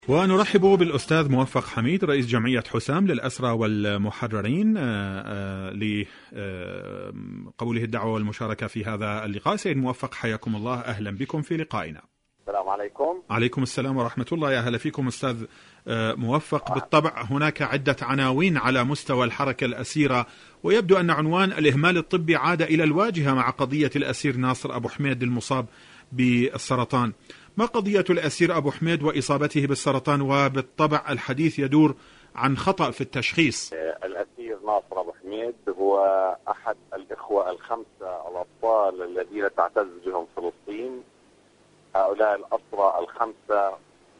ونرحب بالأستاذ موفق حميد رئيس جمعية حسام للأسرى والمحررين لقبوله الدعوة والمشاركة في هذا اللقاء. سيد موفق حياكم الله، أهلا بكم في لقائنا. السلام عليكم. عليكم السلام ورحمة الله. يا هلا فيكم أستاذ موفق. بالطبع هناك عدة عناوين على مستوى الحركة الأسيرة، ويبدو أن عنوان الإهمال الطبي عاد إلى الواجهة مع قضية الأسير ناصر أبو حميد المصاب بالسرطان. ما قضية الأسير أبو حميد وإصابته بالسرطان؟ وبالطبع الحديث يدور عن خطأ في التشخيص. الأسير ناصر أبو حميد هو أحد الإخوة الخمسة الأبطال الذين تعتز بهم فلسطين. هؤلاء الأسرى الخمسة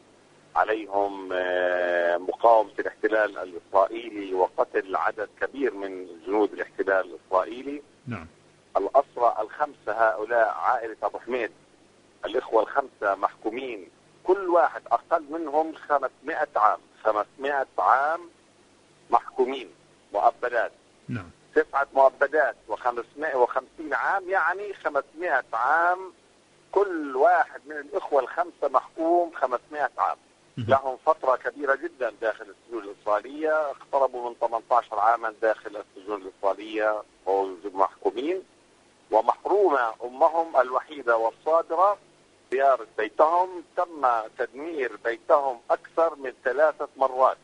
عليهم مقاومة الاحتلال الإسرائيلي وقتل عدد كبير من جنود الاحتلال الإسرائيلي. نعم. الأسرى الخمسة هؤلاء عائلة أبو حميد، الإخوة الخمسة محكومين كل واحد أقل منهم 500 عام، 500 عام محكومين مؤبدات. نعم. 9 مؤبدات و550 عام، يعني 500 عام. كل واحد من الإخوة الخمسة محكوم 500 عام. لهم فترة كبيرة جدا داخل السجون الإسرائيلية، اقتربوا من 18 عاما داخل السجون الإسرائيلية محكومين، ومحرومة أمهم الوحيدة والصادرة زيارة بيتهم. تم تدمير بيتهم أكثر من 3 مرات،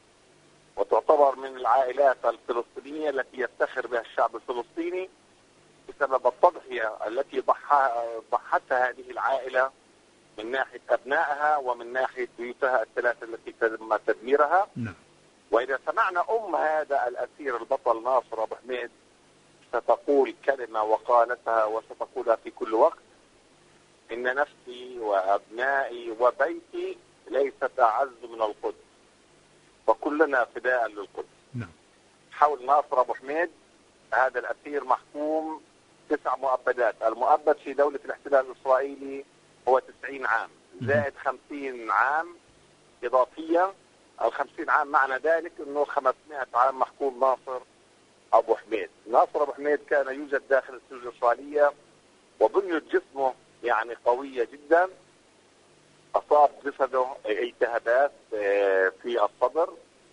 وتعتبر من العائلات الفلسطينية التي يفتخر بها الشعب الفلسطيني بسبب التضحية التي ضحتها هذه العائلة من ناحية أبنائها ومن ناحية بيوتها الثلاثة التي تم تدميرها. نعم. وإذا سمعنا هذا الأسير البطل ناصر أبو حميد ستقول كلمة وقالتها وستقولها في كل وقت: إن نفسي وأبنائي وبيتي ليست أعز من القدس، وكلنا فداء للقدس. نعم. حول ناصر أبو حميد هذا الأسير محكوم 9 مؤبدات. المؤبد في دولة الاحتلال الإسرائيلي هو 90 عام زائد 50 عام إضافية. 50 عام معنى ذلك أنه 500 عام محكوم ناصر أبو حميد. ناصر أبو حميد كان يوجد داخل السجون الإسرائيلية، وبنية جسمه يعني قوية جدا. أصاب جسده التهابات في الصدر.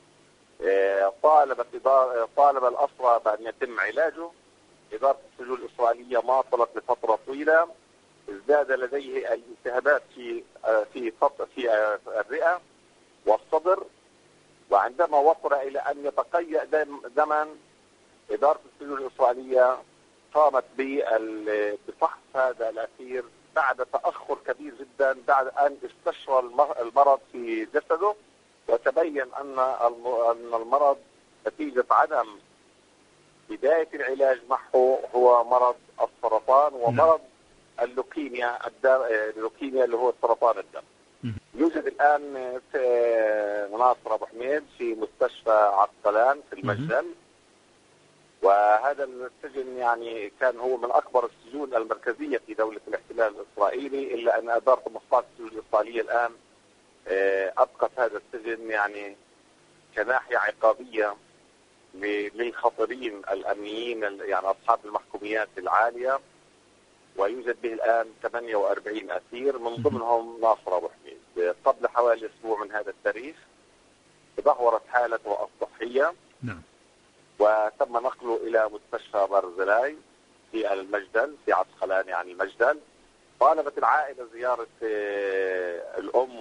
طالب الأسرى بأن يتم علاجه. إدارة السجون الإسرائيلية ماطلت لفترة طويلة. ازداد لديه الالتهابات في الرئة والصدر، وعندما وصل إلى أن يتقيأ دما إدارة السجون الإسرائيلية قامت بفحص هذا الأسير بعد تأخر كبير جدا، بعد أن استشرى المرض في جسده، وتبين أن المرض نتيجة عدم بداية العلاج معه هو مرض السرطان ومرض اللوكيميا اللي هو سرطان الدم. يوجد الآن في ناصر أبو حميد في مستشفى عسقلان في المجدل، وهذا السجن يعني كان هو من أكبر السجون المركزية في دولة الاحتلال الإسرائيلي، إلا أن إدارة مخطط السجون الإسرائيلية الآن أبقت هذا السجن يعني كناحية عقابية للخطرين الأمنيين، يعني أصحاب المحكوميات العالية. ويوجد به الآن 48 أسير من ضمنهم ناصر أبو حميد. قبل حوالي أسبوع من هذا التاريخ تدهورت حالته الصحية. نعم. وتم نقله إلى مستشفى برزيلاي في المجدل في عسقلان يعني المجدل. طالبت العائلة زيارة الأم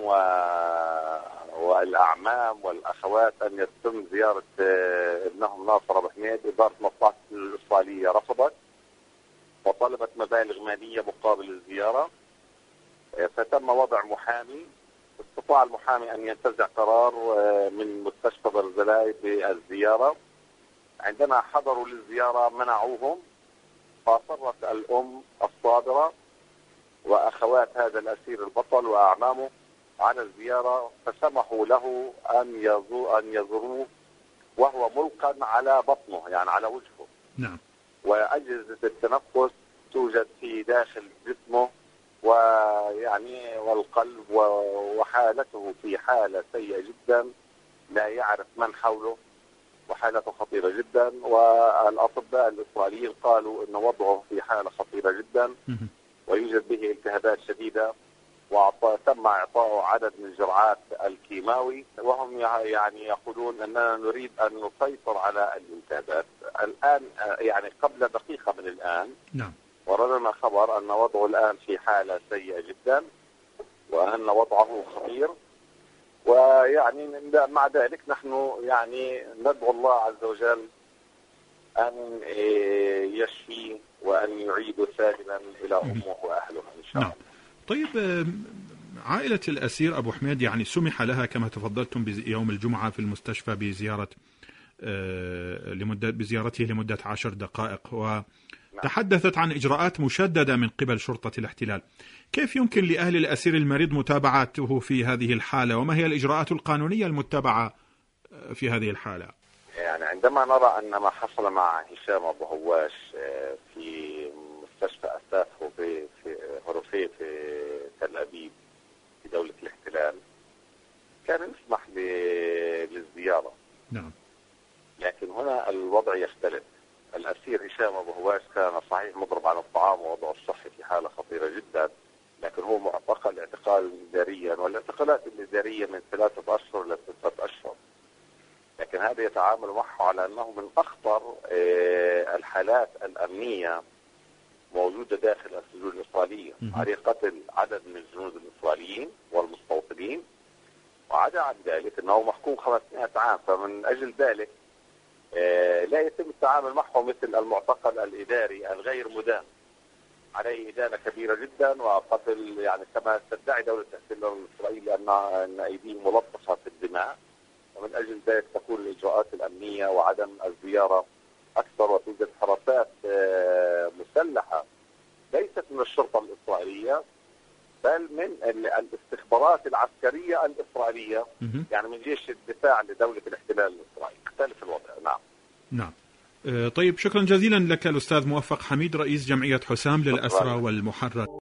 والأعمام والأخوات أن يتم زيارة ابنهم ناصر أبو حميد. إدارة مصلحة الإسرائيلية رفضت وطلبت مبالغ مالية مقابل الزيارة، فتم وضع محامي. استطاع المحامي أن ينتزع قرار من مستشفى برزيلاي بالزيارة. عندما حضروا للزيارة منعوهم، فأصرت الأم الصادرة وأخوات هذا الأسير البطل وأعمامه على الزيارة، فسمحوا له أن يزوروه وهو ملقى على بطنه يعني على وجهه. نعم. وأجهزة التنفس توجد في داخل جسمه ويعني والقلب، وحالته في حالة سيئة جدا لا يعرف من حوله، وحالته خطيرة جدا. والأطباء الإسرائيليين قالوا أن وضعه في حالة خطيرة جدا ويوجد به التهابات شديدة وتم إعطائه عدد من الجرعات الكيماوي، وهم يعني يقولون أننا نريد أن نسيطر على الانتهابات. الآن يعني قبل دقيقة من الآن نعم وردنا خبر أن وضعه الآن في حالة سيئة جدا وأن وضعه خطير، ويعني مع ذلك نحن يعني ندعو الله عز وجل أن يشفي وأن يعيد سالما إلى أمه وأهله إن شاء الله. نعم. طيب عائلة الأسير أبو حميد يعني سمح لها كما تفضلتم يوم الجمعة في المستشفى بزيارته لمدة 10 دقائق، وتحدثت عن إجراءات مشددة من قبل شرطة الاحتلال. كيف يمكن لأهل الأسير المريض متابعته في هذه الحالة، وما هي الإجراءات القانونية المتبعة في هذه الحالة؟ يعني عندما نرى أن ما حصل مع هشام أبو هواش في مستشفى أسافه في هروفيه في تل أبيب في دولة الاحتلال، كان يسمح للزيارة. نعم. لكن هنا الوضع يختلف. الأسير هشام أبو هواش كان صحيح مضرب عن الطعام ووضعه الصحي في حالة خطيرة جدا، لكن هو معتقل اعتقالا إداريا، والاعتقالات الإدارية من 3 أشهر إلى 6 أشهر. لكن هذا يتعامل معه على أنه من أخطر الحالات الأمنية موجودة داخل السجون الإسرائيلية، عليه قتل عدد من الجنود الإسرائيليين والمستوطنين، وعدا عن ذلك أنه محكوم 500 عام. فمن أجل ذلك لا يتم التعامل معه مثل المعتقل الإداري الغير مدان، عليه إدانة كبيرة جدا وقتل، يعني كما تدعي دولة الاحتلال الإسرائيلي أن أيديهم ملطخة في الدماء. ومن أجل ذلك تكون الإجراءات الأمنية وعدم الزيارة أكثر، وتوجد حراسات مسلحة ليست من الشرطة الإسرائيلية بل من الاستخبارات العسكرية الإسرائيلية، يعني من جيش الدفاع لدولة الاحتلال الإسرائيلي. اختلف الوضع. نعم. نعم. طيب شكرا جزيلا لك الأستاذ موفق حميد رئيس جمعية حسام للأسرى والمحرر.